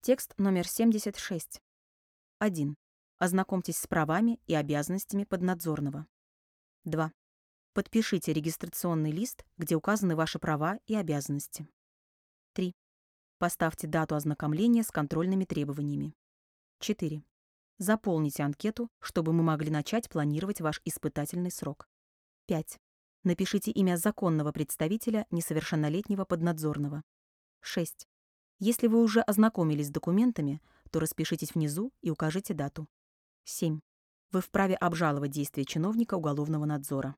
Текст номер 76. 1. Ознакомьтесь с правами и обязанностями поднадзорного. 2. Подпишите регистрационный лист, где указаны ваши права и обязанности. 3. Поставьте дату ознакомления с контрольными требованиями. 4. Заполните анкету, чтобы мы могли начать планировать ваш испытательный срок. 5. Напишите имя законного представителя несовершеннолетнего поднадзорного. 6. Если вы уже ознакомились с документами, то распишитесь внизу и укажите дату. 7. Вы вправе обжаловать действия чиновника уголовного надзора.